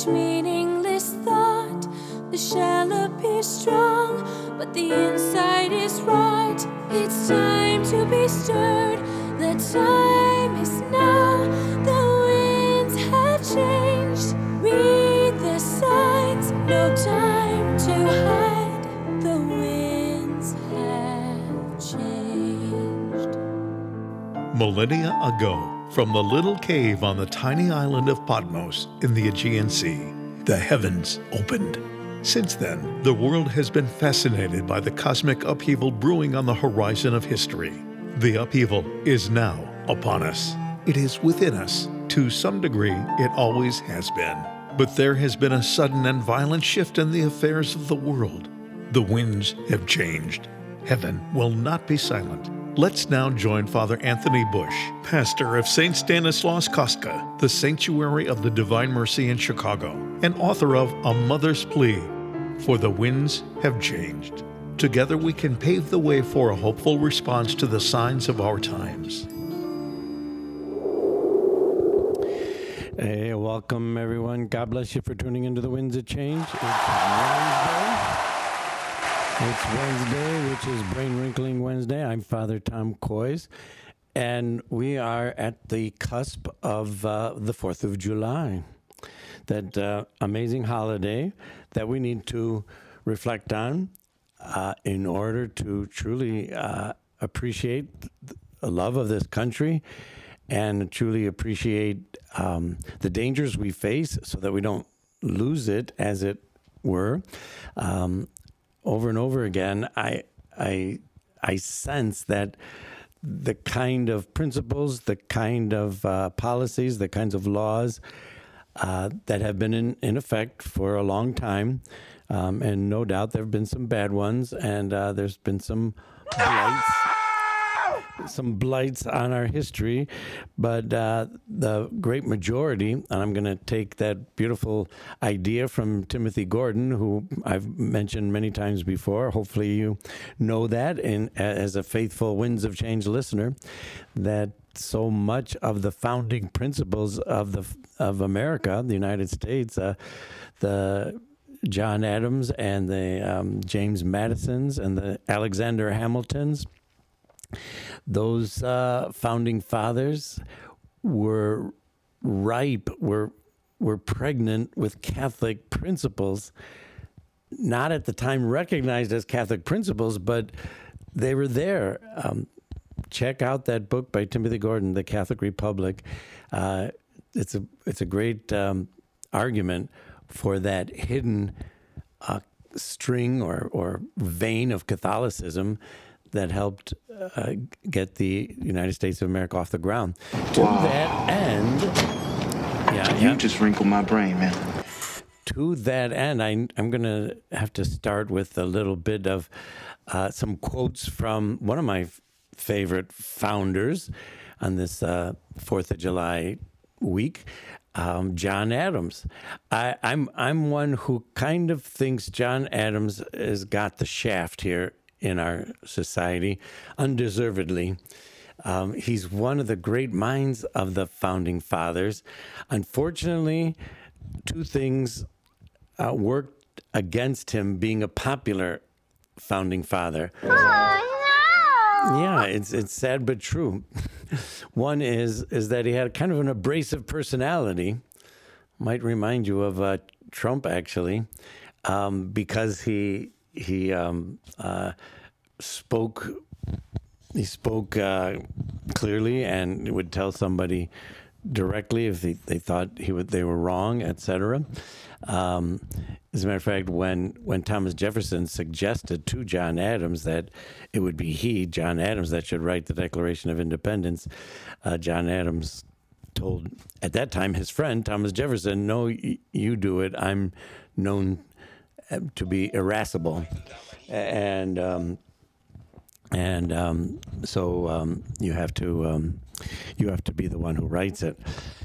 each meaningless thought. The shell appears strong, but the inside is rot. It's time to be stirred. The time is now. The winds have changed. Read the signs. No time to hide. The winds have changed. Millennia ago, from the little cave on the tiny island of Patmos in the Aegean Sea, the heavens opened. Since then, the world has been fascinated by the cosmic upheaval brewing on the horizon of history. The upheaval is now upon us. It is within us. To some degree, it always has been. But there has been a sudden and violent shift in the affairs of the world. The winds have changed. Heaven will not be silent. Let's now join Father Anthony Bush, pastor of St. Stanislaus Kostka, the Sanctuary of the Divine Mercy in Chicago, and author of A Mother's Plea, For the Winds Have Changed. Together we can pave the way for a hopeful response to the signs of our times. Hey, welcome everyone. God bless you for tuning into The Winds of Change. It's Wednesday, which is Brain Wrinkling Wednesday. I'm Father Tom Coys, and we are at the cusp of the 4th of July, that amazing holiday that we need to reflect on in order to truly appreciate the love of this country and truly appreciate the dangers we face so that we don't lose it, as it were. Over and over again, I sense that the kind of principles, the kind of policies, the kinds of laws that have been in effect for a long time, and no doubt there have been some bad ones, and there's been some blights on our history, but the great majority, and I'm going to take that beautiful idea from Timothy Gordon, who I've mentioned many times before. Hopefully you know that, as a faithful Winds of Change listener, that so much of the founding principles of America, the United States, the John Adams and the James Madisons and the Alexander Hamiltons, those founding fathers were ripe, were pregnant with Catholic principles, not at the time recognized as Catholic principles, but they were there. Check out that book by Timothy Gordon, The Catholic Republic. It's a great argument for that hidden string or vein of Catholicism that helped get the United States of America off the ground. To that end, you just wrinkled my brain, man. To that end, I'm going to have to start with a little bit of some quotes from one of my favorite founders on this 4th of July week, John Adams. I'm one who kind of thinks John Adams has got the shaft here in our society, undeservedly. He's one of the great minds of the founding fathers. Unfortunately, two things worked against him being a popular founding father. Oh, no! Yeah, it's sad but true. One is that he had kind of an abrasive personality. Might remind you of Trump, actually, because he spoke clearly and would tell somebody directly if they thought they were wrong, etc. As a matter of fact, when Thomas Jefferson suggested to John Adams that it would be John Adams, that should write the Declaration of Independence, John Adams told, at that time, his friend Thomas Jefferson, "No, you do it. I'm known to be irascible." And so you have to be the one who writes it.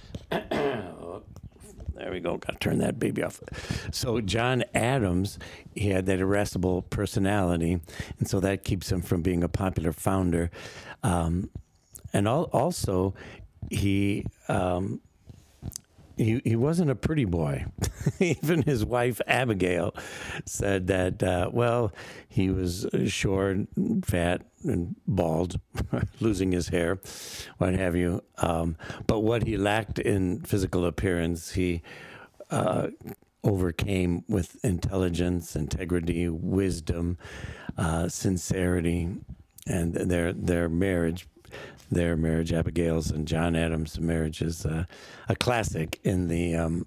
There we go. Got to turn that baby off. So John Adams, he had that irascible personality, and so that keeps him from being a popular founder. And also, he he wasn't a pretty boy. Even his wife, Abigail, said that, he was short, fat, and bald, losing his hair, what have you. But what he lacked in physical appearance, he overcame with intelligence, integrity, wisdom, sincerity, and their marriage, Abigail's and John Adams' marriage, is a classic in the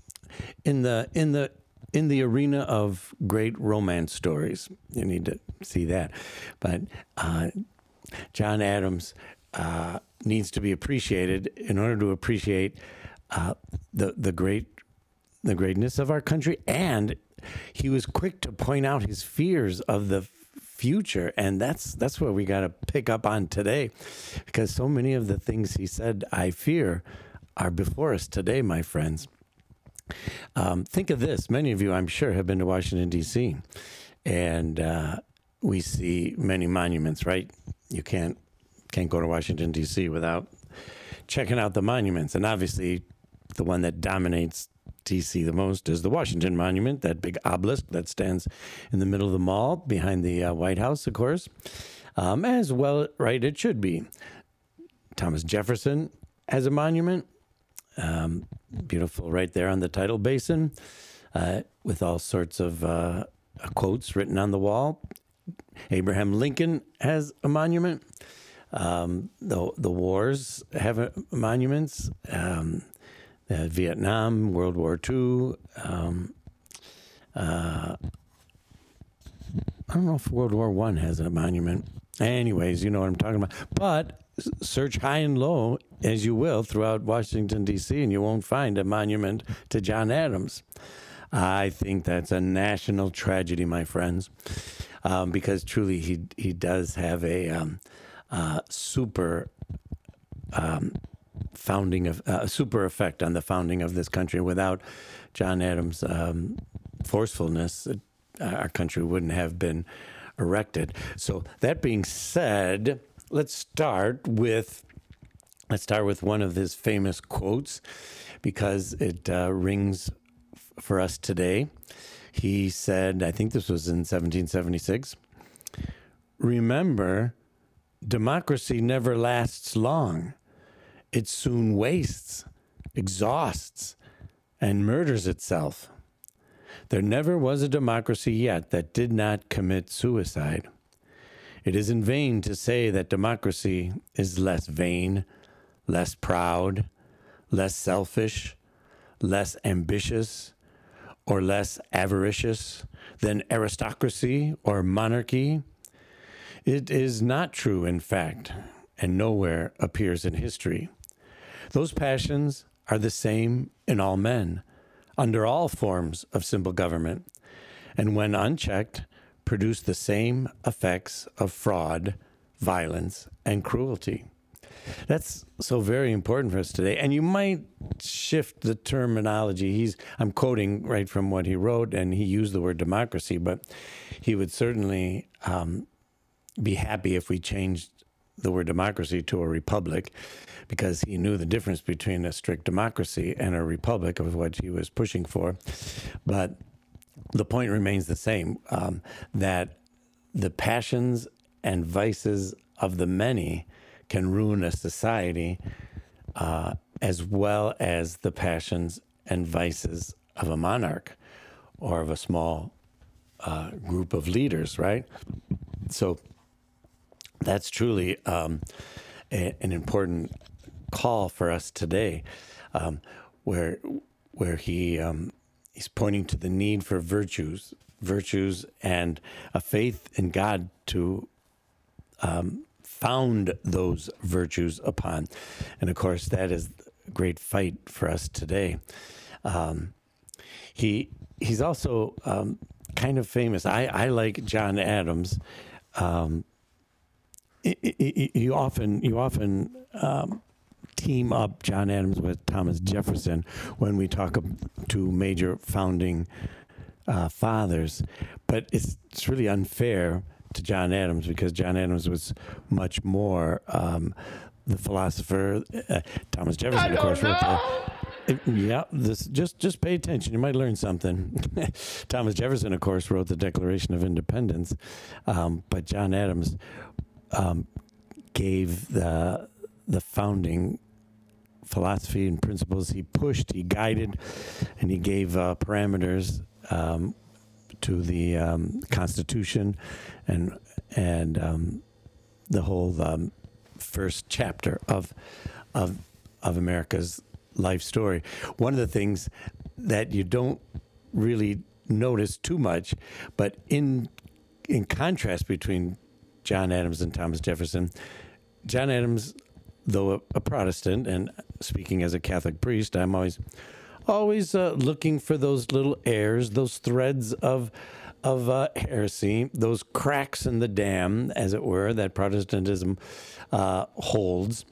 arena of great romance stories. You need to see that. But John Adams needs to be appreciated in order to appreciate the greatness of our country, and he was quick to point out his fears of the future, and that's what we got to pick up on today, because so many of the things he said, I fear, are before us today, my friends. Think of this. Many of you, I'm sure, have been to Washington, D.C., and we see many monuments, right? You can't go to Washington, D.C. without checking out the monuments, and obviously the one that dominates D.C. the most is the Washington Monument, that big obelisk that stands in the middle of the mall behind the White House, of course. As well, right, it should be. Thomas Jefferson has a monument, beautiful right there on the tidal basin, with all sorts of quotes written on the wall. Abraham Lincoln has a monument. The wars have monuments. Vietnam, World War II. I don't know if World War I has a monument. Anyways, you know what I'm talking about. But search high and low, as you will, throughout Washington, D.C., and you won't find a monument to John Adams. I think that's a national tragedy, my friends, because truly he does have a super founding of a super effect on the founding of this country. Without John Adams' forcefulness, our country wouldn't have been erected. So that being said, let's start with one of his famous quotes, because it rings for us today. He said, I think this was in 1776, "Remember, democracy never lasts long. It soon wastes, exhausts, and murders itself. There never was a democracy yet that did not commit suicide. It is in vain to say that democracy is less vain, less proud, less selfish, less ambitious, or less avaricious than aristocracy or monarchy. It is not true, in fact, and nowhere appears in history. Those passions are the same in all men, under all forms of simple government, and when unchecked, produce the same effects of fraud, violence, and cruelty." That's so very important for us today. And you might shift the terminology. I'm quoting right from what he wrote, and he used the word democracy, but he would certainly be happy if we changed the word democracy to a republic, because he knew the difference between a strict democracy and a republic, of what he was pushing for. But the point remains the same, that the passions and vices of the many can ruin a society, as well as the passions and vices of a monarch or of a small group of leaders, right? So that's truly an important call for us today, where he's pointing to the need for virtues, and a faith in God to found those virtues upon. And of course, that is a great fight for us today. He's also kind of famous. I like John Adams. You often team up John Adams with Thomas Jefferson when we talk to major founding fathers, but it's really unfair to John Adams, because John Adams was much more the philosopher. Thomas Jefferson, of course, wrote Yeah, this just pay attention. You might learn something. Thomas Jefferson, of course, wrote the Declaration of Independence, but John Adams gave the founding philosophy and principles. He pushed, he guided, and he gave parameters to the Constitution and the whole first chapter of America's life story. One of the things that you don't really notice too much, but in contrast between John Adams and Thomas Jefferson, John Adams, though a Protestant, and speaking as a Catholic priest, I'm always looking for those little airs, those threads of heresy, those cracks in the dam, as it were, that Protestantism holds.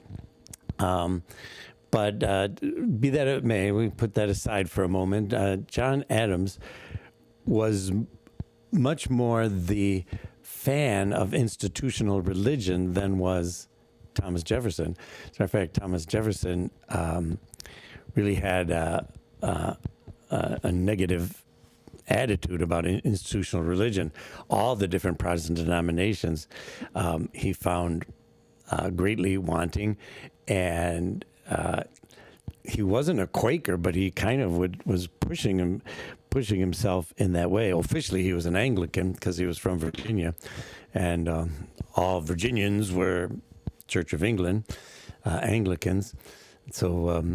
But be that it may, we put that aside for a moment. John Adams was much more the fan of institutional religion than was Thomas Jefferson. As a matter of fact, Thomas Jefferson really had a negative attitude about institutional religion. All the different Protestant denominations he found greatly wanting, and he wasn't a Quaker, but he kind of was pushing himself in that way. Officially, he was an Anglican because he was from Virginia, and all Virginians were Church of England Anglicans. So,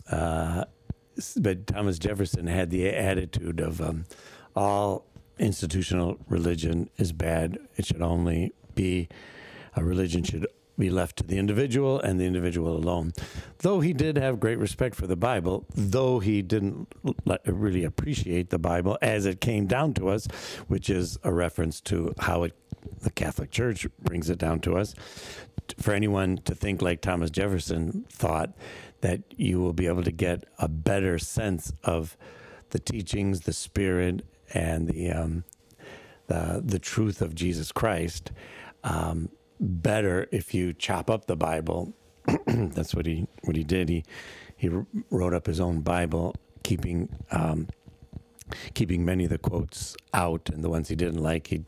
but Thomas Jefferson had the attitude of all institutional religion is bad. It should only be a religion should be left to the individual and the individual alone. Though he did have great respect for the Bible, though he didn't really appreciate the Bible as it came down to us, which is a reference to how the Catholic Church brings it down to us. For anyone to think like Thomas Jefferson thought, that you will be able to get a better sense of the teachings, the spirit, and the truth of Jesus Christ, better if you chop up the Bible. That's what he did. He wrote up his own Bible, keeping many of the quotes out, and the ones he didn't like, he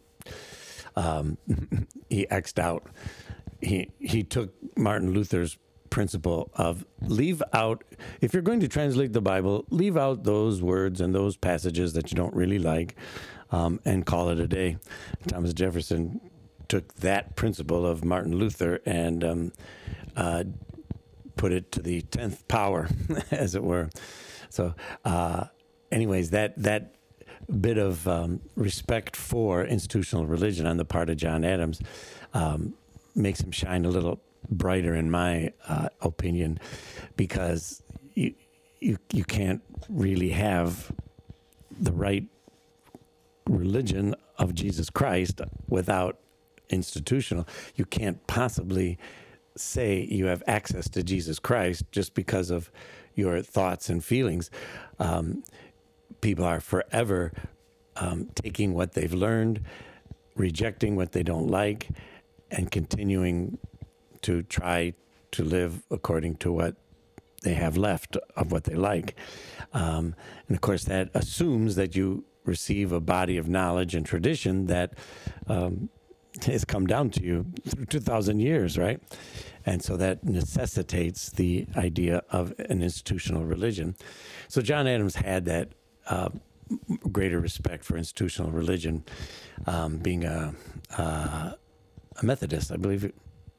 X'd out. He took Martin Luther's principle of leave out, if you're going to translate the Bible, leave out those words and those passages that you don't really like, and call it a day. Thomas Jefferson took that principle of Martin Luther and put it to the 10th power, as it were. So anyways, that bit of respect for institutional religion on the part of John Adams makes him shine a little brighter, in my opinion, because you can't really have the right religion of Jesus Christ without institutional. You can't possibly say you have access to Jesus Christ just because of your thoughts and feelings. People are forever taking what they've learned, rejecting what they don't like, and continuing to try to live according to what they have left of what they like. And of course, that assumes that you receive a body of knowledge and tradition that has come down to you through 2,000 years, right? And so that necessitates the idea of an institutional religion. So John Adams had that greater respect for institutional religion, being a Methodist, I believe,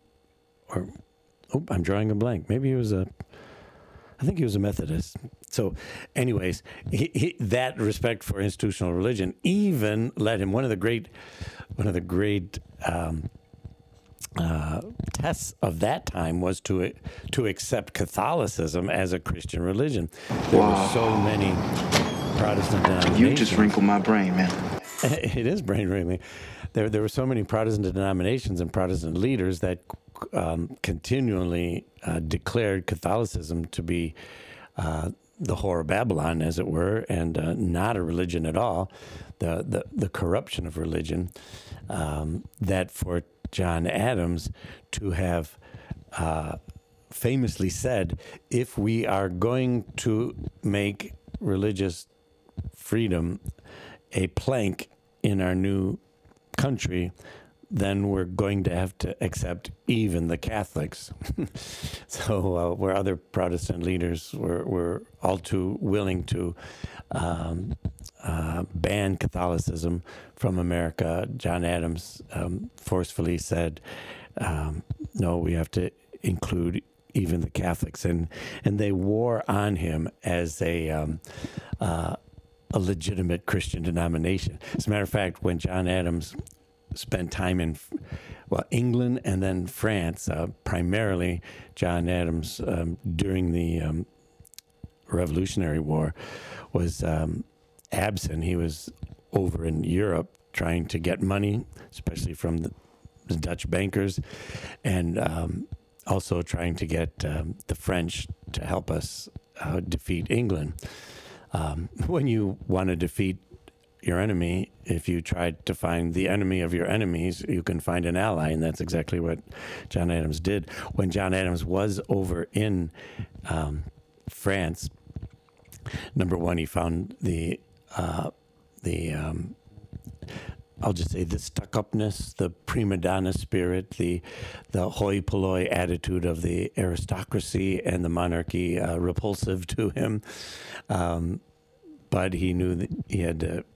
I'm drawing a blank. Maybe he was I think he was a Methodist. So anyways, that respect for institutional religion even led him, one of the great tests of that time was to accept Catholicism as a Christian religion. There were so many Protestant denominations. You just wrinkled my brain, man. It is brain wrinkling. There were so many Protestant denominations and Protestant leaders that continually declared Catholicism to be the whore of Babylon, as it were, and not a religion at all, the corruption of religion, that for John Adams to have famously said, if we are going to make religious freedom a plank in our new country, then we're going to have to accept even the Catholics. So where other Protestant leaders were all too willing to ban Catholicism from America, John Adams forcefully said, no, we have to include even the Catholics. And they wore on him as a legitimate Christian denomination. As a matter of fact, when John Adams spent time in, England and then France, primarily John Adams during the Revolutionary War was absent. He was over in Europe trying to get money, especially from the Dutch bankers, and also trying to get the French to help us defeat England. When you want to defeat your enemy, if you try to find the enemy of your enemies, you can find an ally, and that's exactly what John Adams did. When John Adams was over in France, number one, he found the I'll just say the stuck-upness, the prima donna spirit, the hoi polloi attitude of the aristocracy and the monarchy repulsive to him. But he knew that he had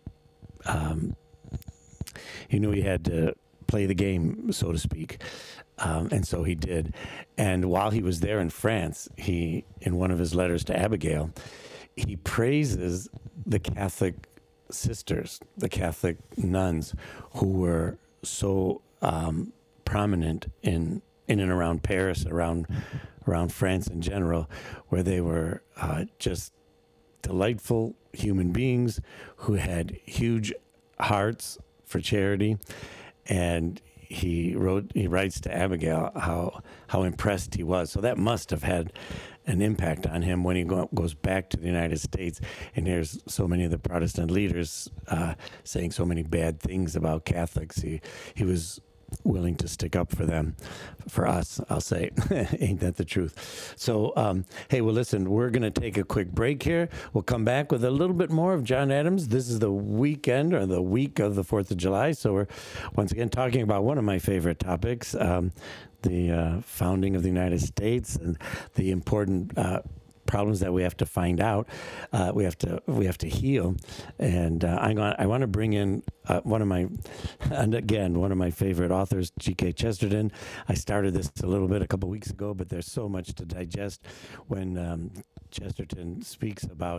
to play the game, so to speak. And so he did. And while he was there in France, in one of his letters to Abigail, he praises the Catholic sisters, the Catholic nuns, who were so prominent in and around Paris, around France in general, where they were just delightful human beings who had huge hearts for charity. And he writes to Abigail how impressed he was. So that must have had an impact on him when he goes back to the United States and hears so many of the Protestant leaders saying so many bad things about Catholics. He was willing to stick up for them, for us, I'll say. Ain't that the truth? So, hey, well, listen, we're going to take a quick break here. We'll come back with a little bit more of John Adams. This is the weekend or the week of the 4th of July. So we're once again talking about one of my favorite topics, the founding of the United States and the important problems that we have to find out, we have to heal, and I want to bring in one of my favorite authors, G.K. Chesterton. I started this a couple weeks ago, but there's so much to digest when Chesterton speaks about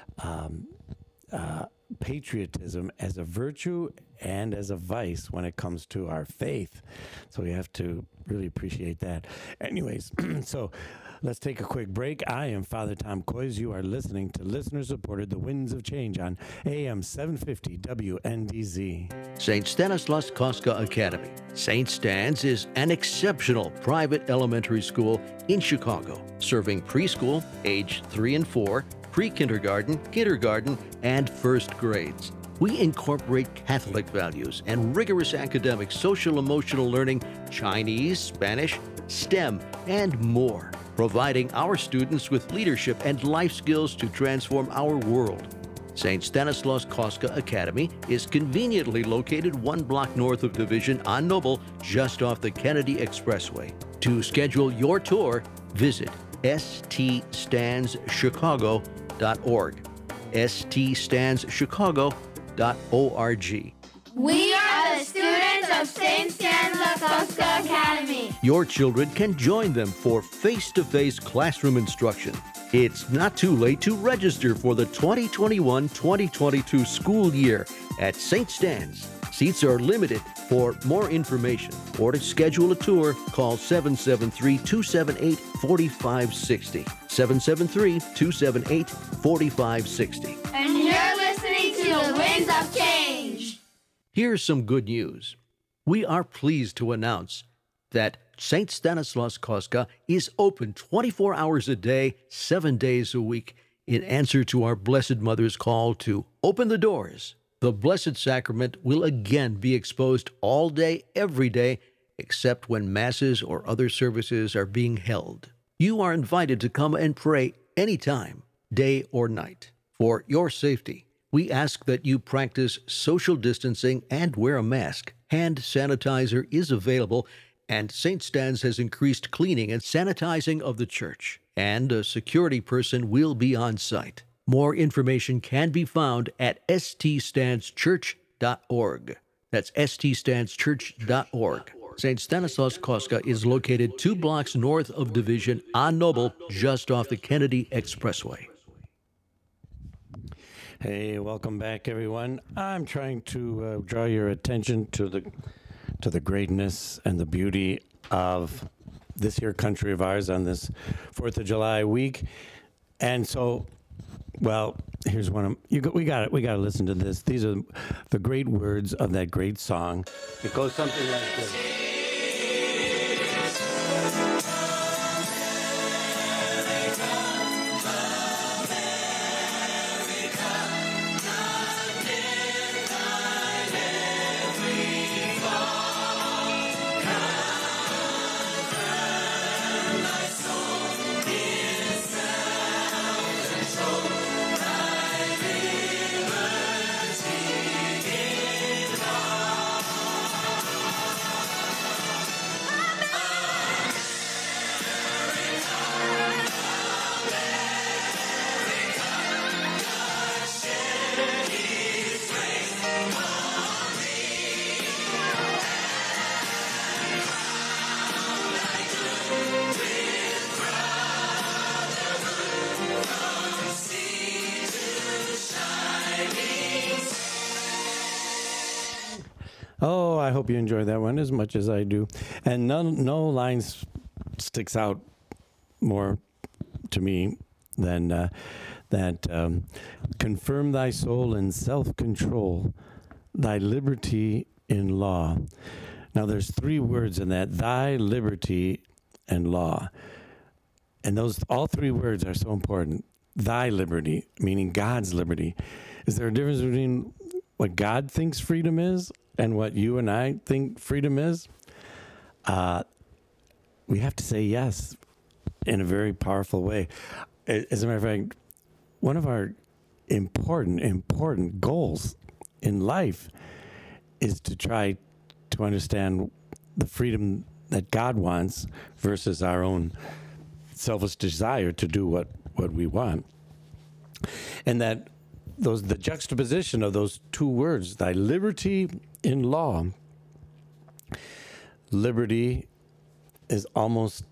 patriotism as a virtue and as a vice when it comes to our faith. So we have to really appreciate that. Anyways, so let's take a quick break. I am Father Tom Koys. You are listening to listener-supported The Winds of Change on AM 750 WNDZ. St. Stanislaus Kostka Academy. St. Stan's is an exceptional private elementary school in Chicago, serving preschool, age 3 and 4, pre-kindergarten, kindergarten, and first grades. We incorporate Catholic values and rigorous academic social-emotional learning, Chinese, Spanish, STEM, and more, providing our students with leadership and life skills to transform our world. St. Stanislaus Kostka Academy is conveniently located 1 block north of Division on Noble, just off the Kennedy Expressway. To schedule your tour, visit ststandschicago.org. ststandschicago.org. We are the students of St. Stanislaus Kostka Academy. Your children can join them for face-to-face classroom instruction. It's not too late to register for the 2021-2022 school year at St. Stan's. Seats are limited. For more information or to schedule a tour, call 773-278-4560. 773-278-4560. And you're listening to The Winds of Change. Here's some good news. We are pleased to announce that St. Stanislaus Kostka is open 24 hours a day, 7 days a week, in answer to our Blessed Mother's call to open the doors. The Blessed Sacrament will again be exposed all day, every day, except when masses or other services are being held. You are invited to come and pray anytime, day or night. For your safety, we ask that you practice social distancing and wear a mask. Hand sanitizer is available, and St. Stan's has increased cleaning and sanitizing of the church, and a security person will be on site. More information can be found at ststanschurch.org. That's ststanschurch.org. St. Stanislaus Kostka is located 2 blocks north of Division on Noble, just off the Kennedy Expressway. Hey, welcome back, everyone. I'm trying to draw your attention to the greatness and the beauty of this here country of ours on this 4th of July week. And so, well, here's one of we got to listen to this. These are the great words of that great song. It goes something like this. Oh, I hope you enjoy that one as much as I do. And no line sticks out more to me than that confirm thy soul in self-control, thy liberty in law. Now, there's 3 words in that, thy liberty and law. And those all 3 words are so important. Thy liberty, meaning God's liberty. Is there a difference between what God thinks freedom is and what you and I think freedom is? We have to say yes in a very powerful way. As a matter of fact, one of our important goals in life is to try to understand the freedom that God wants versus our own selfish desire to do what we want. And that the juxtaposition of those 2 words, thy liberty in law. Liberty is almost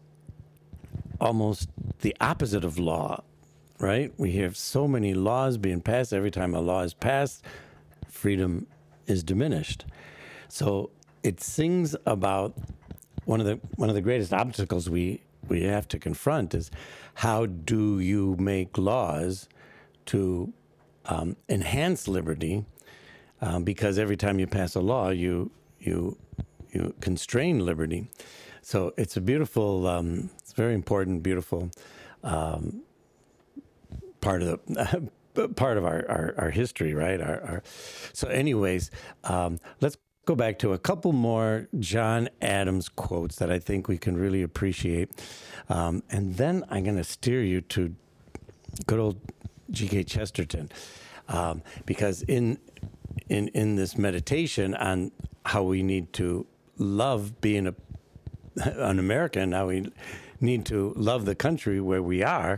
the opposite of law, right? We have so many laws being passed. Every time a law is passed, freedom is diminished. So it sings about one of the greatest obstacles we have to confront is how do you make laws to enhance liberty, because every time you pass a law, you constrain liberty. So it's a beautiful, it's very important, beautiful part of our history, right? So, anyways, let's go back to a couple more John Adams quotes that I think we can really appreciate, and then I'm going to steer you to good old G.K. Chesterton, because in this meditation on how we need to love being an American, how we need to love the country where we are,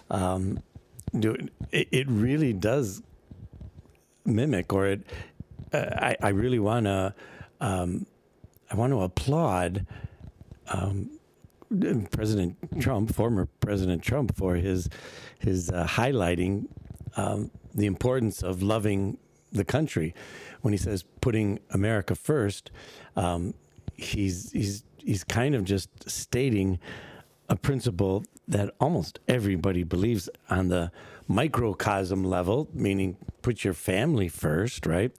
it really does mimic, or I really want to applaud President Trump, former President Trump, for his highlighting the importance of loving the country. When he says putting America first, he's kind of just stating a principle that almost everybody believes on the microcosm level, meaning put your family first, right?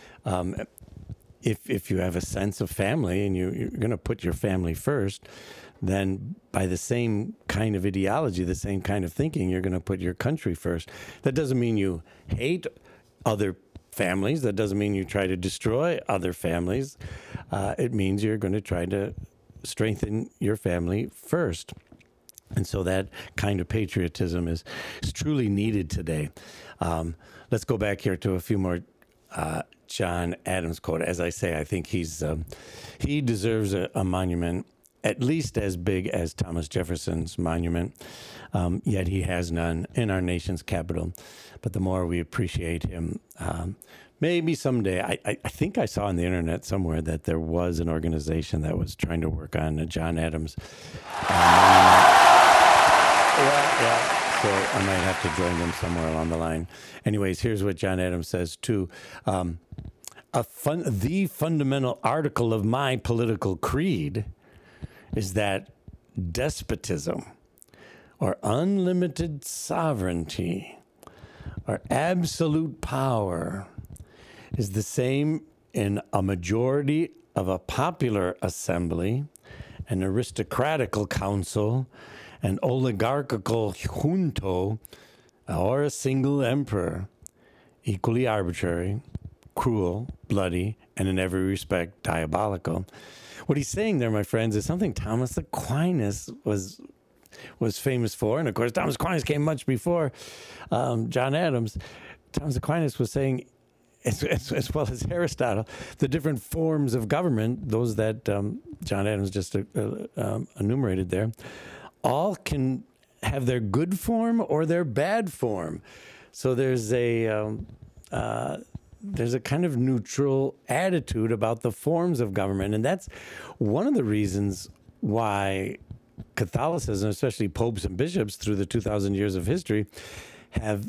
If you have a sense of family and you're going to put your family first, then by the same kind of ideology, the same kind of thinking, you're going to put your country first. That doesn't mean you hate other families. That doesn't mean you try to destroy other families. It means you're going to try to strengthen your family first. And so that kind of patriotism is truly needed today. Let's go back here to a few more John Adams quote. As I say, I think he deserves a monument at least as big as Thomas Jefferson's monument, yet he has none in our nation's capital. But the more we appreciate him, maybe someday, I think I saw on the internet somewhere that there was an organization that was trying to work on a John Adams monument. Yeah. So I might have to join them somewhere along the line. Anyways, here's what John Adams says, too. The fundamental article of my political creed is that despotism or unlimited sovereignty or absolute power is the same in a majority of a popular assembly, an aristocratical council, an oligarchical junto, or a single emperor, equally arbitrary, cruel, bloody, and in every respect diabolical. What he's saying there, my friends, is something Thomas Aquinas was famous for. And of course, Thomas Aquinas came much before John Adams. Thomas Aquinas was saying, as well as Aristotle, the different forms of government, those that John Adams just enumerated there, all can have their good form or their bad form. So there's a kind of neutral attitude about the forms of government. And that's one of the reasons why Catholicism, especially popes and bishops through the 2,000 years of history, have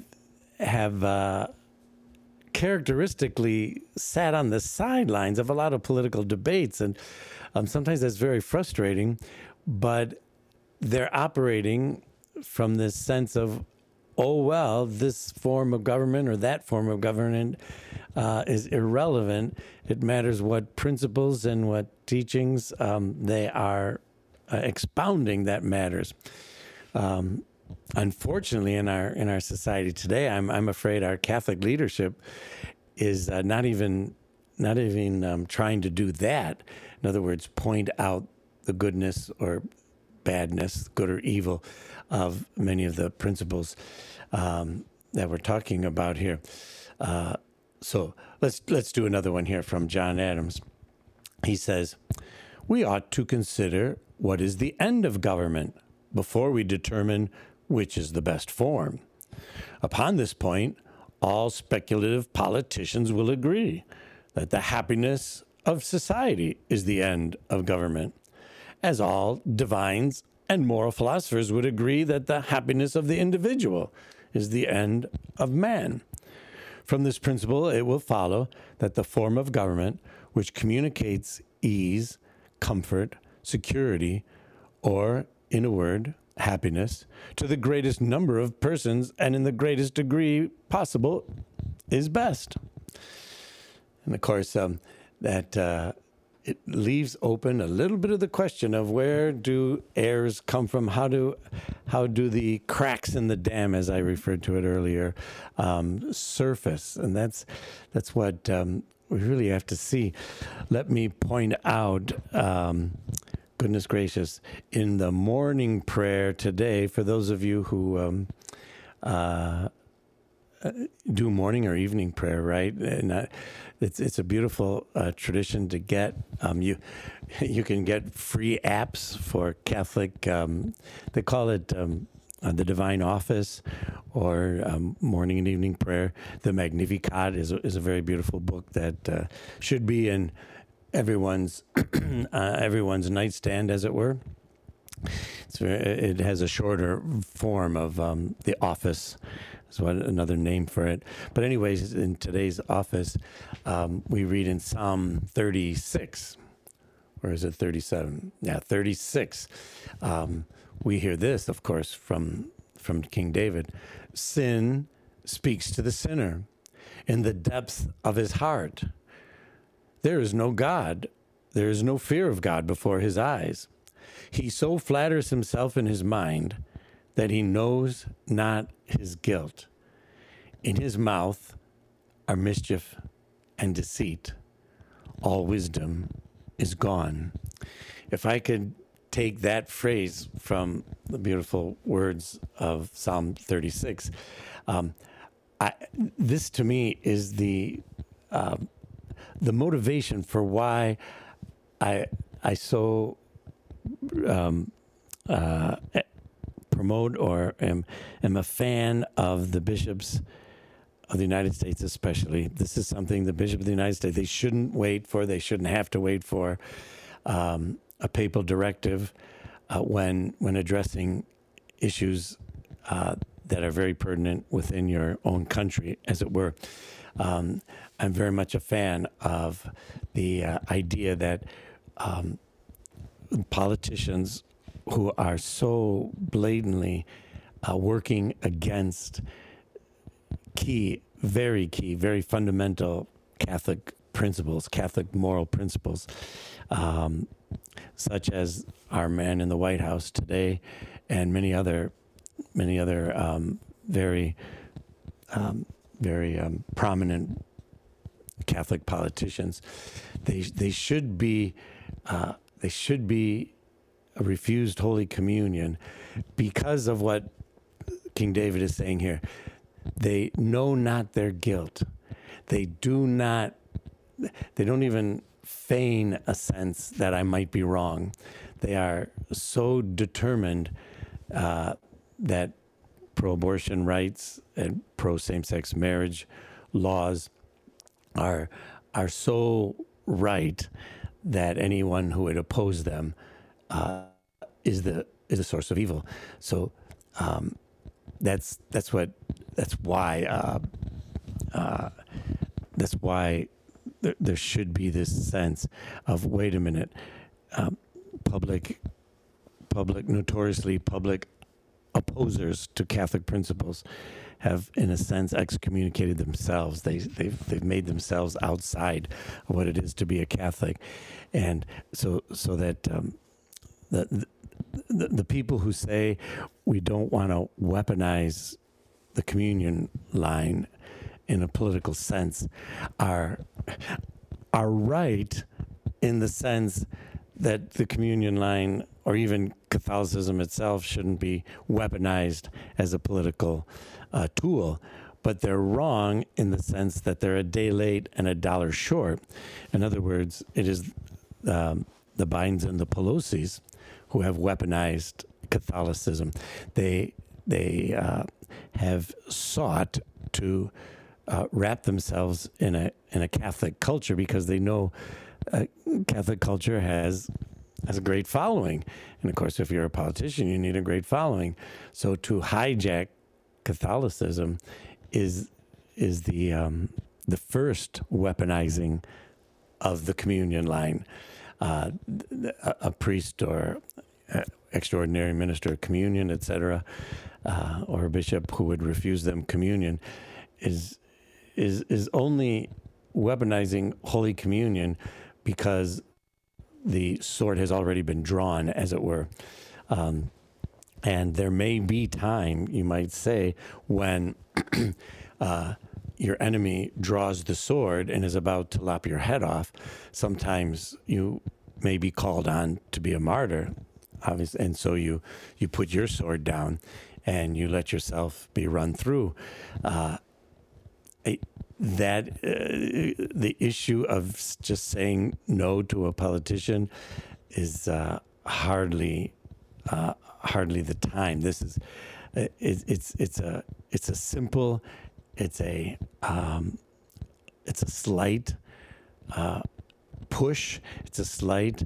characteristically sat on the sidelines of a lot of political debates. And sometimes that's very frustrating, but they're operating from this sense of, oh, well, this form of government or that form of government is irrelevant. It matters what principles and what teachings they are expounding that matters. Unfortunately, in our society today, I'm afraid our Catholic leadership is not even trying to do that. In other words, point out the goodness or badness, good or evil, of many of the principles that we're talking about here. So let's do another one here from John Adams. He says, "We ought to consider what is the end of government before we determine which is the best form. Upon this point, all speculative politicians will agree that the happiness of society is the end of government, as all divines and moral philosophers would agree that the happiness of the individual is the end of man. From this principle, it will follow that the form of government which communicates ease, comfort, security, or, in a word, happiness, to the greatest number of persons and in the greatest degree possible is best." And of course, that it leaves open a little bit of the question of where do errors come from? How do the cracks in the dam, as I referred to it earlier, surface? And that's what we really have to see. Let me point out, goodness gracious, in the morning prayer today, for those of you who do morning or evening prayer, right? And it's a beautiful tradition to get. You can get free apps for Catholic. They call it the Divine Office, or morning and evening prayer. The Magnificat is a very beautiful book that should be in everyone's nightstand, as it were. It has a shorter form of the Office. Is what another name for it. But anyways, in today's office, we read in Psalm 36, or is it 37? Yeah, 36. We hear this, of course, from King David. "Sin speaks to the sinner in the depth of his heart. There is no God. There is no fear of God before his eyes. He so flatters himself in his mind that he knows not his guilt. In his mouth are mischief and deceit. All wisdom is gone." If I could take that phrase from the beautiful words of Psalm 36. This to me is the motivation for why I so promote or am a fan of the bishops of the United States, especially. This is something the Bishop of the United States, they shouldn't have to wait for a papal directive when addressing issues that are very pertinent within your own country, as it were. I'm very much a fan of the idea that politicians who are so blatantly working against very fundamental Catholic principles, Catholic moral principles, such as our man in the White House today, and many other very prominent Catholic politicians. They should be refused Holy Communion because of what King David is saying here. They know not their guilt. They don't even feign a sense that I might be wrong. They are so determined that pro-abortion rights and pro-same-sex marriage laws are so right that anyone who would oppose them is a source of evil. So that's why there should be this sense of, wait a minute, notoriously public opposers to Catholic principles have, in a sense, excommunicated themselves. They've made themselves outside of what it is to be a Catholic, and so that the people who say we don't want to weaponize the communion line in a political sense are right in the sense that the communion line, or even Catholicism itself, shouldn't be weaponized as a political tool. But they're wrong in the sense that they're a day late and a dollar short. In other words, it is the Bidens and the Pelosi's who have weaponized Catholicism. They have sought to wrap themselves in a Catholic culture because they know Catholic culture has a great following, and of course, if you're a politician, you need a great following. So to hijack Catholicism is the first weaponizing of the communion line. A priest or extraordinary minister of communion, etc., or a bishop who would refuse them communion is only weaponizing Holy Communion because the sword has already been drawn, as it were. And there may be time, you might say, when your enemy draws the sword and is about to lop your head off. Sometimes you may be called on to be a martyr, obviously, and so you put your sword down and you let yourself be run through. The issue of just saying no to a politician is hardly the time. This is it's a simple, it's a slight push. It's a slight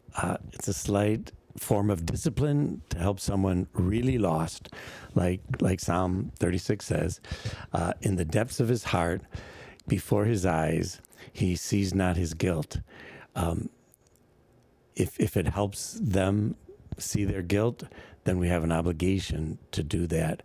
form of discipline to help someone really lost, like Psalm 36 says, in the depths of his heart, before his eyes, he sees not his guilt. If it helps them see their guilt, then we have an obligation to do that.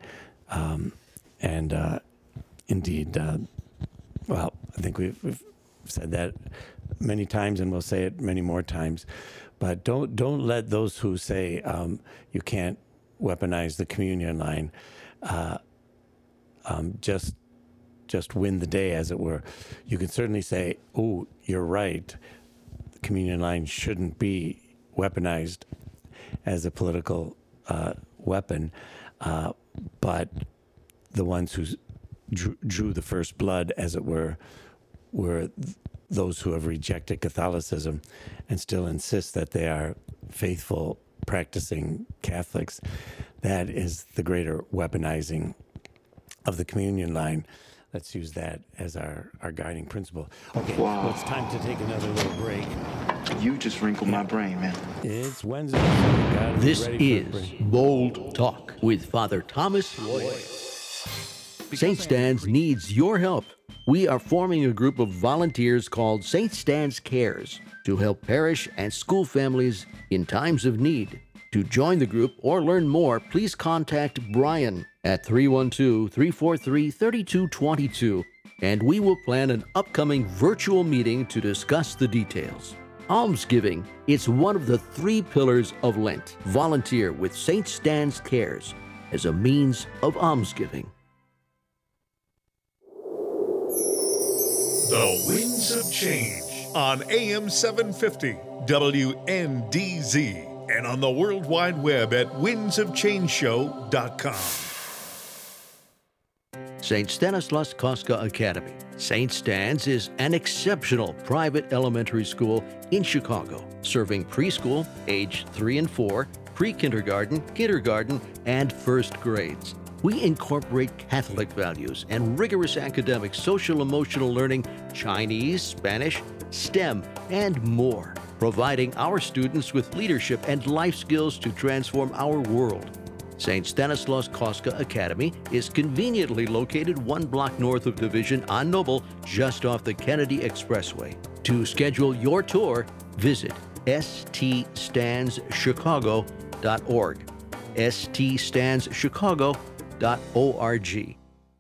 Indeed, well, I think we've said that many times, and we'll say it many more times. But don't let those who say you can't weaponize the communion line just win the day, as it were. You can certainly say, "Oh, you're right. The communion line shouldn't be weaponized," as a political weapon, but the ones who drew the first blood, as it were those who have rejected Catholicism and still insist that they are faithful, practicing Catholics. That is the greater weaponizing of the communion line. Let's use that as our guiding principle. Okay, Wow. well, it's time to take another little break. You just wrinkled my brain, man. It's Wednesday. So we gotta be This ready for a is break. Bold Talk with Father Thomas Loy. St. Stan's needs your help. We are forming a group of volunteers called St. Stan's Cares to help parish and school families in times of need. To join the group or learn more, please contact Brian at 312-343-3222, and we will plan an upcoming virtual meeting to discuss the details. Almsgiving is one of the 3 pillars of Lent. Volunteer with St. Stan's Cares as a means of almsgiving. The Winds of Change on AM 750 WNDZ and on the World Wide Web at windsofchangeshow.com. St. Stanislaus Kostka Academy. St. Stan's is an exceptional private elementary school in Chicago, serving preschool, age 3 and 4, pre-kindergarten, kindergarten, and first grades. We incorporate Catholic values and rigorous academic social-emotional learning, Chinese, Spanish, STEM, and more, providing our students with leadership and life skills to transform our world. St. Stanislaus Kostka Academy is conveniently located 1 block north of Division on Noble, just off the Kennedy Expressway. To schedule your tour, visit ststandschicago.org. ststandschicago.org.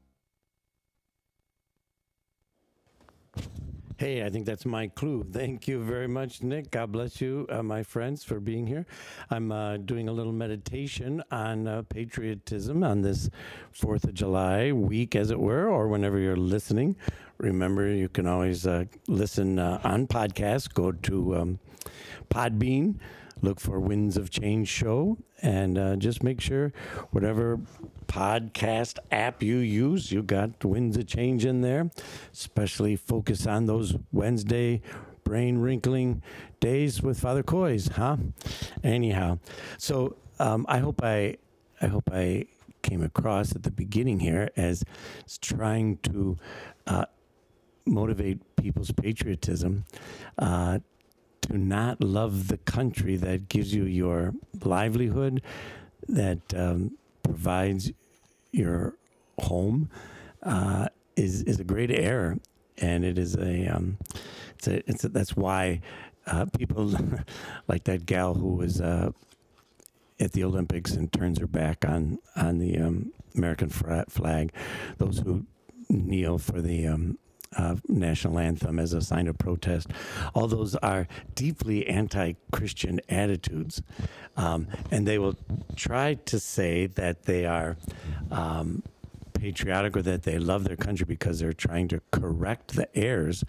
Hey, I think that's my clue. Thank you very much, Nick. God bless you, my friends, for being here. I'm doing a little meditation on patriotism on this 4th of July week, as it were, or whenever you're listening. Remember, you can always listen on podcast. Go to Podbean, look for Winds of Change Show, and just make sure whatever podcast app you use, you got Winds of Change in there. Especially focus on those Wednesday brain wrinkling days with Father Coys, huh? Anyhow, so I hope I came across at the beginning here as trying to motivate people's patriotism, to not love the country that gives you your livelihood, that provides your home, is a great error, and it is that's why people like that gal who was at the Olympics and turns her back on the American flag, those who kneel for the national anthem as a sign of protest. All those are deeply anti-Christian attitudes. And they will try to say that they are patriotic or that they love their country because they're trying to correct the errors.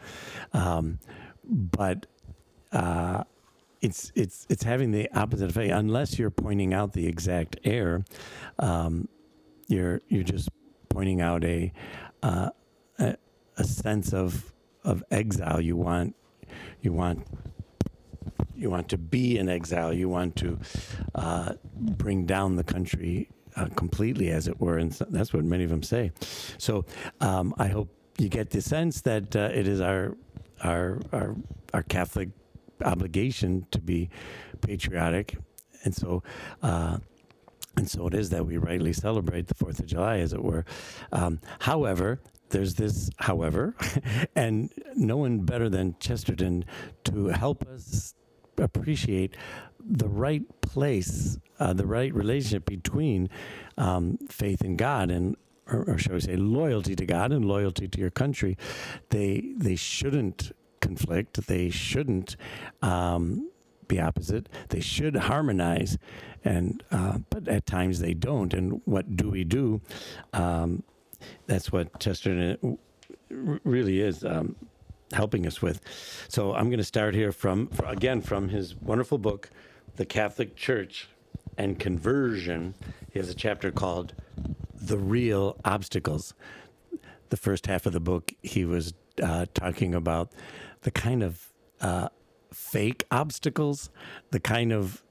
But it's having the opposite effect. Unless you're pointing out the exact error, you're just pointing out a sense of exile. You want to be in exile. You want to bring down the country completely, as it were, and that's what many of them say. So I hope you get the sense that it is our Catholic obligation to be patriotic, and so it is that we rightly celebrate the 4th of July, as it were. However, there's this however, and no one better than Chesterton to help us appreciate the right place, the right relationship between faith in God and, or shall we say, loyalty to God and loyalty to your country. They shouldn't conflict. They shouldn't be opposite. They should harmonize, and but at times they don't. And what do we do? That's what Chesterton really is helping us with. So I'm going to start here from his wonderful book, The Catholic Church and conversion, he has a chapter called The Real Obstacles. The first half of the book, he was talking about the kind of fake obstacles, the kind of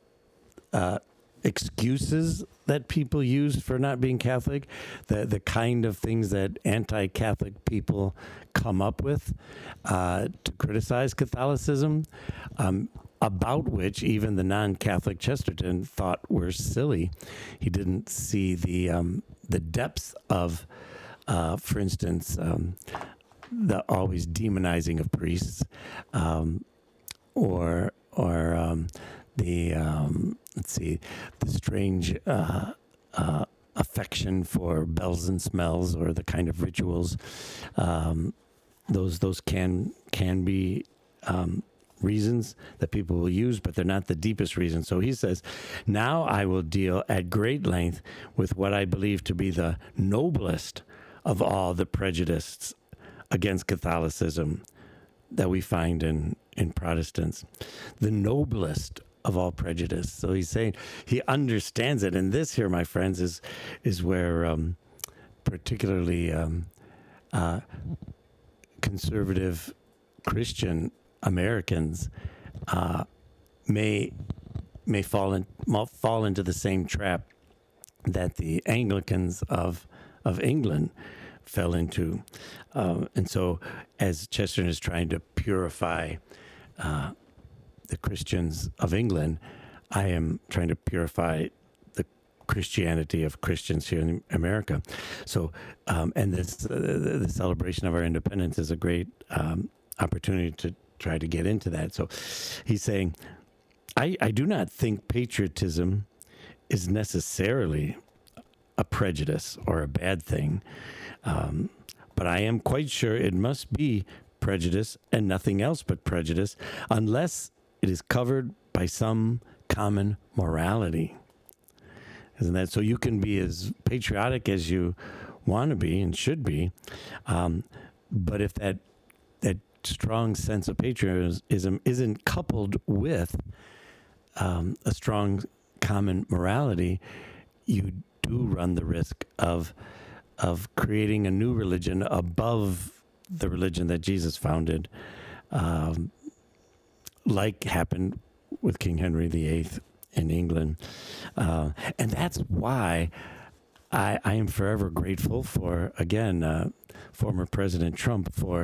excuses that people use for not being Catholic, the kind of things that anti-Catholic people come up with to criticize Catholicism, about which even the non-Catholic Chesterton thought were silly. He didn't see the depths of, for instance, the always demonizing of priests, or the strange affection for bells and smells, or the kind of rituals. Those can be reasons that people will use, but they're not the deepest reasons. So he says, now I will deal at great length with what I believe to be the noblest of all the prejudices against Catholicism that we find in Protestants. The noblest of all prejudice. So he's saying he understands it. And this here, my friends, is where particularly conservative Christian Americans may fall into the same trap that the Anglicans of England fell into. And so as Chesterton is trying to purify the Christians of England, I am trying to purify the Christianity of Christians here in America. So, and this the celebration of our independence is a great opportunity to try to get into that. So he's saying, I do not think patriotism is necessarily a prejudice or a bad thing, but I am quite sure it must be prejudice and nothing else but prejudice, unless it is covered by some common morality. Isn't that so? You can be as patriotic as you want to be and should be, but if that strong sense of patriotism isn't coupled with a strong common morality, you do run the risk of creating a new religion above the religion that Jesus founded, like happened with King Henry VIII in England. And that's why I am forever grateful for, again, former President Trump for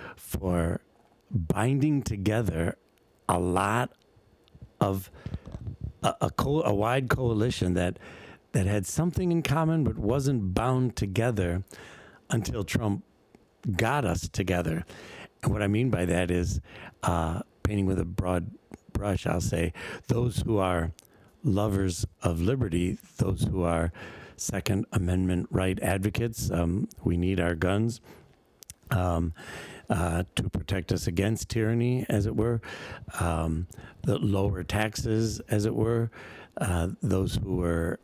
binding together a lot of a wide coalition that had something in common but wasn't bound together until Trump got us together. And what I mean by that is, painting with a broad brush, I'll say, those who are lovers of liberty, those who are Second Amendment right advocates, we need our guns to protect us against tyranny, as it were, the lower taxes, as it were, those who were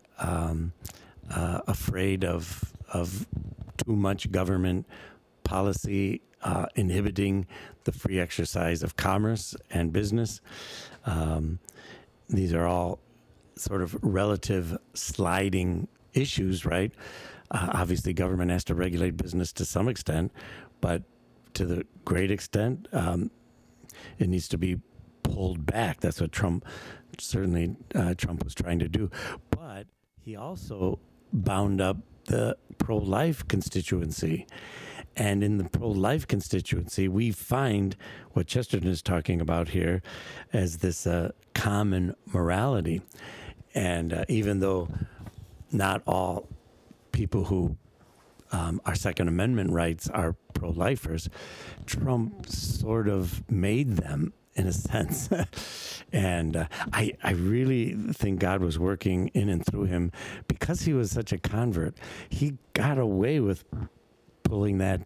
afraid of too much government policy inhibiting the free exercise of commerce and business. These are all sort of relative sliding issues, right? Obviously, government has to regulate business to some extent, but to the great extent, it needs to be pulled back. That's what Trump was trying to do. But he also bound up the pro-life constituency. And in the pro-life constituency, we find what Chesterton is talking about here as this common morality. And even though not all people who are Second Amendment rights are pro-lifers, Trump sort of made them, in a sense. And I really think God was working in and through him because he was such a convert. He got away with pulling that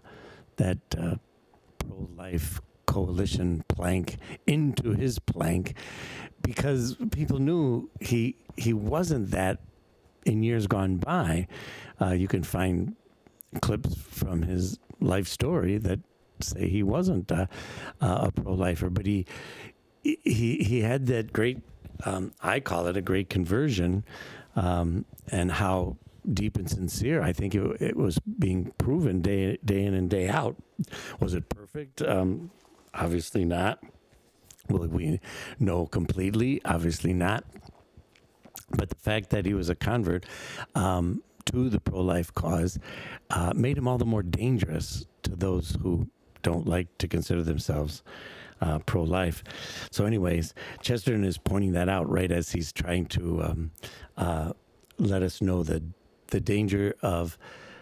pro-life coalition plank into his plank because people knew he wasn't that in years gone by. You can find clips from his life story that say he wasn't a pro-lifer, but he had that great I call it a great conversion, and how deep and sincere. I think it was being proven day in and day out. Was it perfect? Obviously not. Will we know completely? Obviously not. But the fact that he was a convert to the pro-life cause made him all the more dangerous to those who don't like to consider themselves pro-life. So anyways, Chesterton is pointing that out right as he's trying to let us know the danger of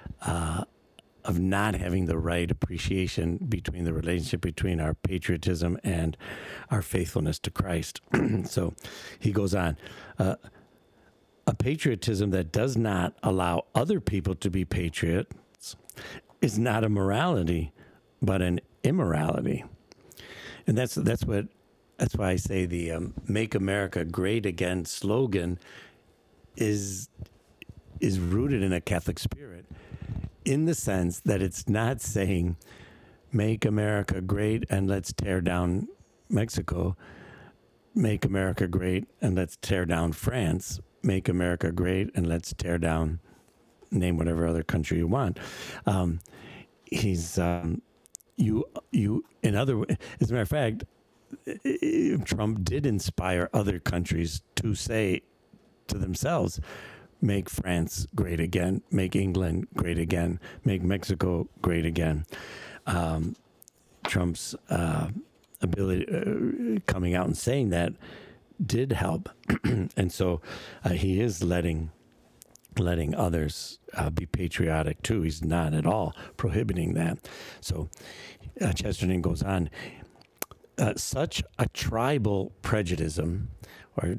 not having the right appreciation between the relationship between our patriotism and our faithfulness to Christ. So he goes on, a patriotism that does not allow other people to be patriots is not a morality, but an immorality. And that's why I say the "Make America Great Again" slogan is rooted in a Catholic spirit, in the sense that it's not saying "Make America Great and let's tear down Mexico," "Make America Great and let's tear down France," "Make America Great and let's tear down," name whatever other country you want. He's in other, as a matter of fact, Trump did inspire other countries to say to themselves, "Make France great again, make England great again, make Mexico great again." Trump's ability coming out and saying that did help, and so he is letting others be patriotic too. He's not at all prohibiting that. So Chesterton goes on, such a tribal prejudice, or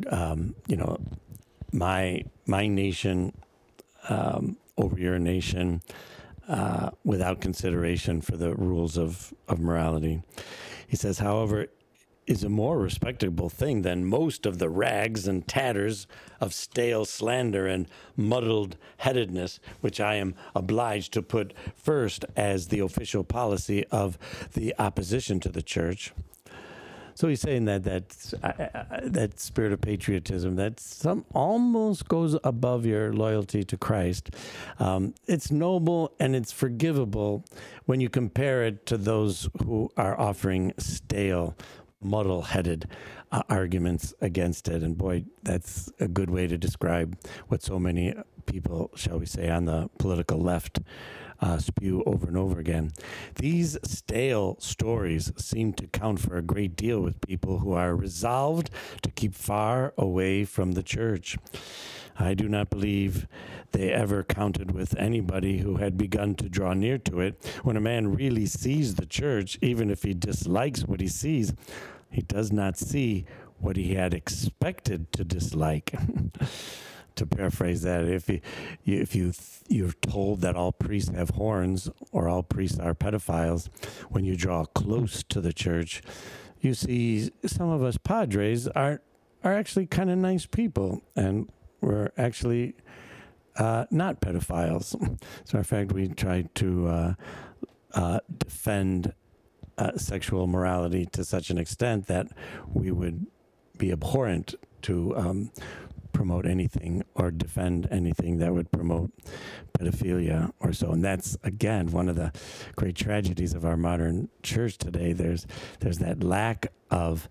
my nation over your nation, without consideration for the rules of morality. He says, however, is a more respectable thing than most of the rags and tatters of stale slander and muddled headedness, which I am obliged to put first as the official policy of the opposition to the church. So he's saying that spirit of patriotism, that almost goes above your loyalty to Christ. It's noble and it's forgivable when you compare it to those who are offering stale, muddle-headed arguments against it. And boy, that's a good way to describe what so many people, shall we say, on the political left spew over and over again. These stale stories seem to count for a great deal with people who are resolved to keep far away from the church. I do not believe they ever counted with anybody who had begun to draw near to it. When a man really sees the church, even if he dislikes what he sees, he does not see what he had expected to dislike. To paraphrase that, if you're told that all priests have horns or all priests are pedophiles, when you draw close to the church, you see some of us padres are actually kind of nice people, and we're actually not pedophiles. As a matter of fact, we try to defend sexual morality to such an extent that we would be abhorrent to promote anything or defend anything that would promote pedophilia or so. And that's, again, one of the great tragedies of our modern church today. There's that lack of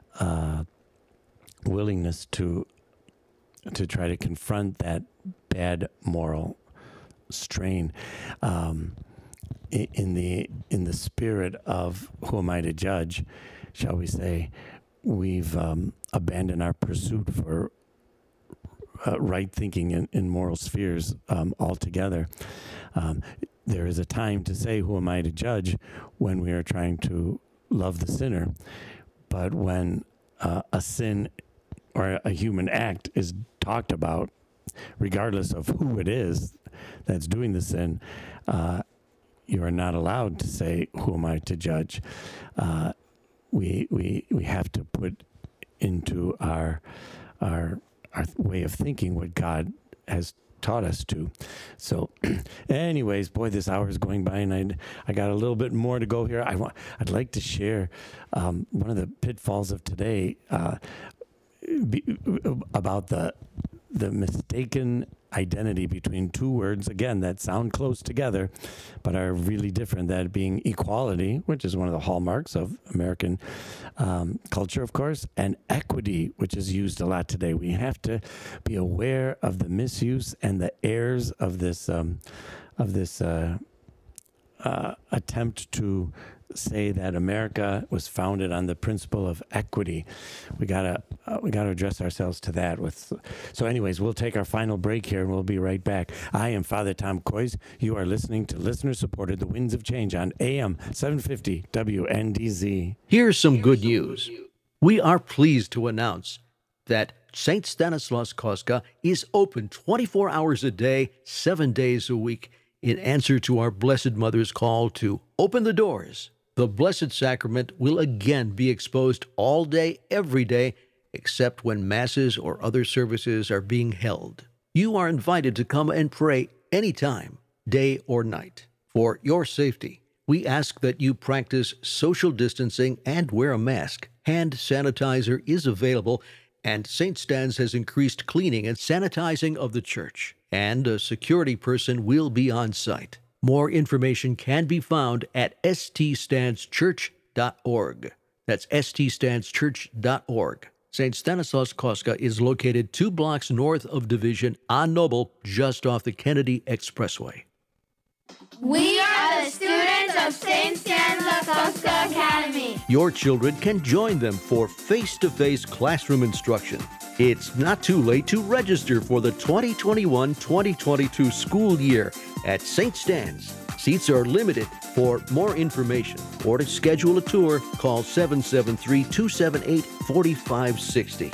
willingness to try to confront that bad moral strain. In the spirit of who am I to judge, shall we say, we've abandoned our pursuit for right thinking in moral spheres altogether. There is a time to say, who am I to judge, when we are trying to love the sinner. But when a sin or a human act is talked about, regardless of who it is that's doing the sin, you are not allowed to say, who am I to judge? We have to put into our way of thinking what God has taught us to. So anyways, boy, this hour is going by, and I got a little bit more to go here. I'd like to share one of the pitfalls of today about the mistaken identity between two words, again, that sound close together, but are really different, that being equality, which is one of the hallmarks of American culture, of course, and equity, which is used a lot today. We have to be aware of the misuse and the errors of this attempt to say that America was founded on the principle of equity. We gotta address ourselves to that. So anyways, we'll take our final break here and we'll be right back. I am Father Tom Kois. You are listening to listener-supported The Winds of Change on AM 750 WNDZ. Here's some good news. We are pleased to announce that St. Stanislaus Kostka is open 24 hours a day, 7 days a week, in answer to our Blessed Mother's call to open the doors. The Blessed Sacrament will again be exposed all day, every day, except when masses or other services are being held. You are invited to come and pray anytime, day or night. For your safety, we ask that you practice social distancing and wear a mask. Hand sanitizer is available, and St. Stan's has increased cleaning and sanitizing of the church, and a security person will be on site. More information can be found at ststanschurch.org. That's ststanschurch.org. St. Stanislaus Kostka is located 2 blocks north of Division on Noble, just off the Kennedy Expressway. We are the students of St. Stanislaus Kostka Academy. Your children can join them for face-to-face classroom instruction. It's not too late to register for the 2021-2022 school year at St. Stan's. Seats are limited. For more information or to schedule a tour, call 773-278-4560.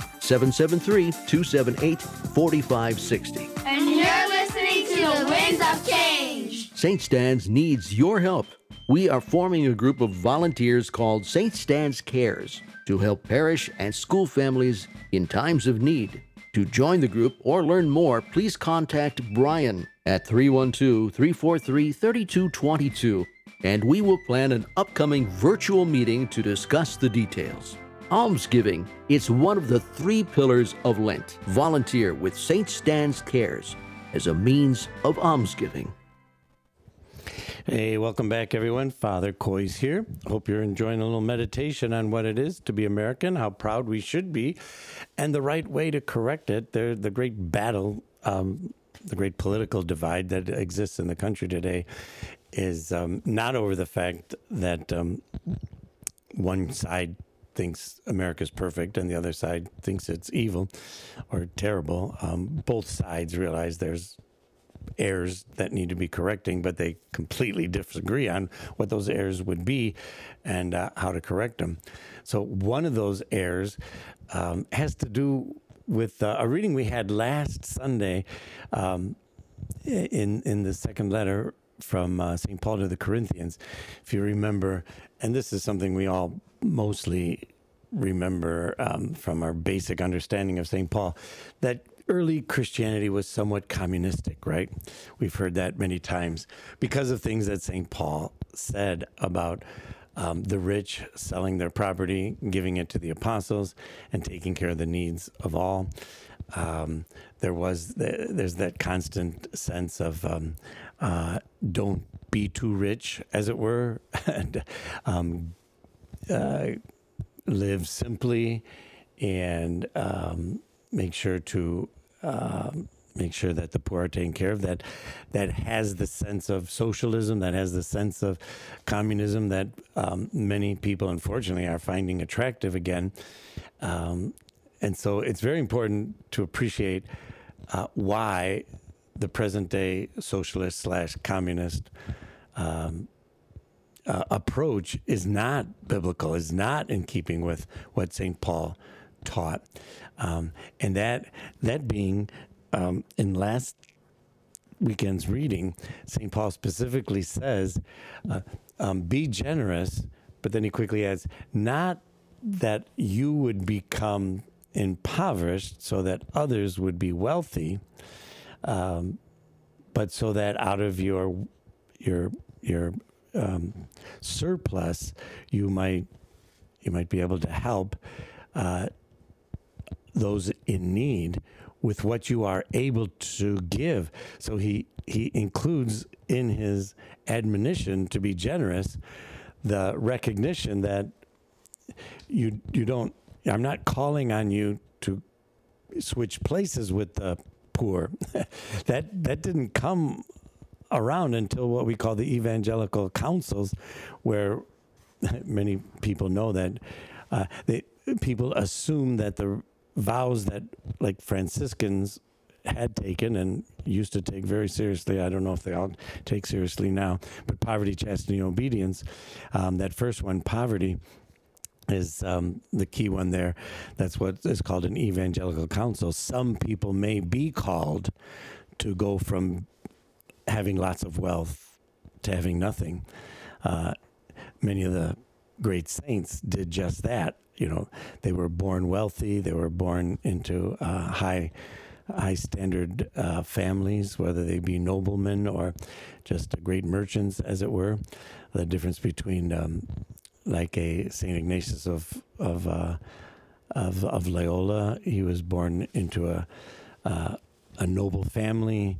773-278-4560. And you're listening to The Winds of Change. St. Stan's needs your help. We are forming a group of volunteers called St. Stan's Cares to help parish and school families in times of need. To join the group or learn more, please contact Brian at 312-343-3222, and we will plan an upcoming virtual meeting to discuss the details. Almsgiving is one of the 3 pillars of Lent. Volunteer with St. Stan's Cares as a means of almsgiving. Hey, welcome back, everyone. Father Kois here. Hope you're enjoying a little meditation on what it is to be American, how proud we should be, and the right way to correct it. The great battle, the great political divide that exists in the country today is not over the fact that one side thinks America's perfect and the other side thinks it's evil or terrible. Both sides realize there's errors that need to be correcting, but they completely disagree on what those errors would be and how to correct them. So one of those errors has to do with a reading we had last Sunday in the second letter from St. Paul to the Corinthians, if you remember, and this is something we all mostly remember from our basic understanding of St. Paul, that early Christianity was somewhat communistic, right? We've heard that many times because of things that St. Paul said about the rich selling their property, giving it to the apostles, and taking care of the needs of all. There's that constant sense of don't be too rich, as it were, and live simply, and make sure that the poor are taken care of. That has the sense of socialism, that has the sense of communism that many people, unfortunately, are finding attractive again. And so it's very important to appreciate why the present-day socialist/communist approach is not biblical, is not in keeping with what St. Paul taught. And that being, in last weekend's reading, St. Paul specifically says, be generous, but then he quickly adds, not that you would become impoverished so that others would be wealthy, but so that out of your surplus, you might be able to help those in need with what you are able to give. So he includes in his admonition to be generous the recognition that you don't, I'm not calling on you to switch places with the poor. that didn't come around until what we call the evangelical councils, where many people know that people assume that the vows that like Franciscans had taken and used to take very seriously, I don't know if they all take seriously now, but poverty, chastity, and obedience, that first one, poverty, is the key one there. That's what is called an evangelical council. Some people may be called to go from having lots of wealth to having nothing. Many of the great saints did just that. You know, they were born wealthy. They were born into high standard families, whether they be noblemen or just great merchants, as it were. The difference between like a Saint Ignatius of Loyola, he was born into a noble family.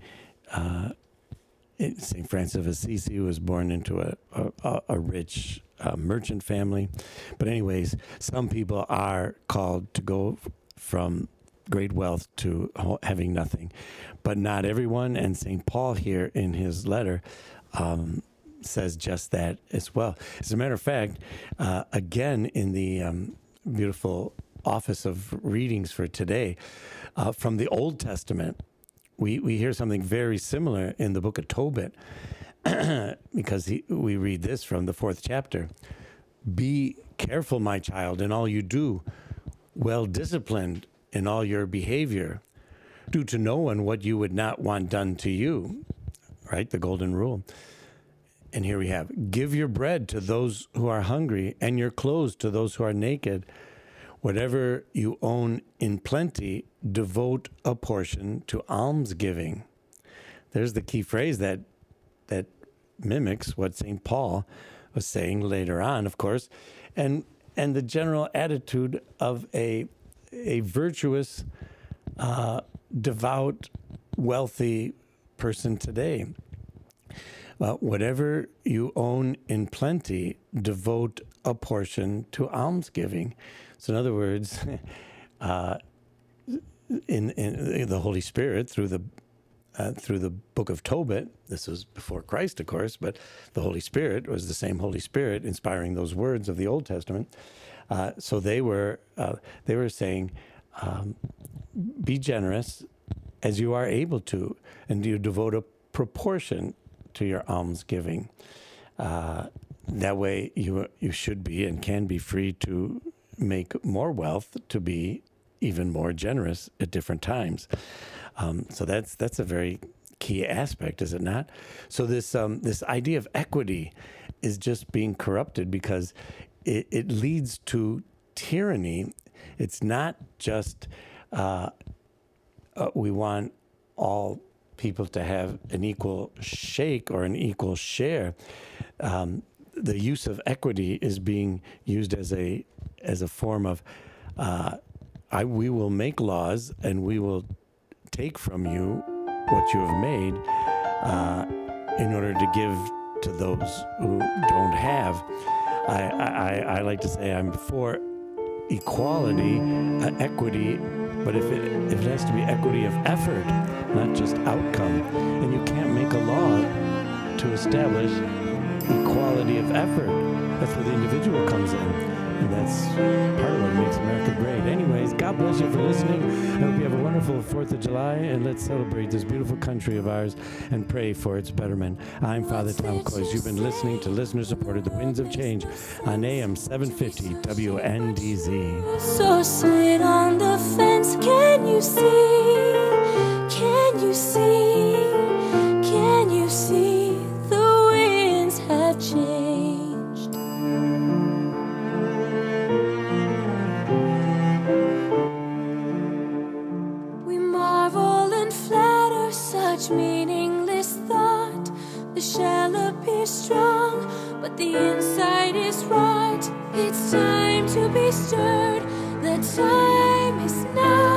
Saint Francis of Assisi was born into a rich merchant family. But anyways, some people are called to go from great wealth to having nothing, but not everyone. And St. Paul here in his letter says just that as well. As a matter of fact, again, in the beautiful office of readings for today, from the Old Testament, we hear something very similar in the book of Tobit, because we read this from the 4th chapter. Be careful, my child, in all you do, well disciplined in all your behavior. Do to no one what you would not want done to you. Right? The golden rule. And here we have, give your bread to those who are hungry and your clothes to those who are naked. Whatever you own in plenty, devote a portion to almsgiving. There's the key phrase that mimics what St. Paul was saying later on, of course, and the general attitude of a virtuous, devout, wealthy person today. Well, whatever you own in plenty, devote a portion to almsgiving. So in other words, in the Holy Spirit, through the book of Tobit, this was before Christ, of course, but the Holy Spirit was the same Holy Spirit inspiring those words of the Old Testament. So they were saying, be generous as you are able to, and you devote a proportion to your almsgiving. That way you should be and can be free to make more wealth, to be even more generous at different times. So that's a very key aspect, is it not? So this idea of equity is just being corrupted because it leads to tyranny. It's not just we want all people to have an equal shake or an equal share. The use of equity is being used as a form of we will make laws and we will take from you what you have made in order to give to those who don't have. I like to say I'm for equality, equity, but if it has to be equity of effort, not just outcome, and you can't make a law to establish equality of effort. That's where the individual comes in, and that's part of what makes America great. Anyways, God bless you for listening. I hope you have a wonderful 4th of July, and let's celebrate this beautiful country of ours and pray for its betterment. I'm Father Tom Kois. You've been listening to listener-supported The Winds of Change on AM 750 WNDZ. So sit on the fence, can you see? Can you see? Can you see? The winds have changed. We marvel and flatter such meaningless thought. The shell appears strong, but the inside is rot. It's time to be stirred. The time is now.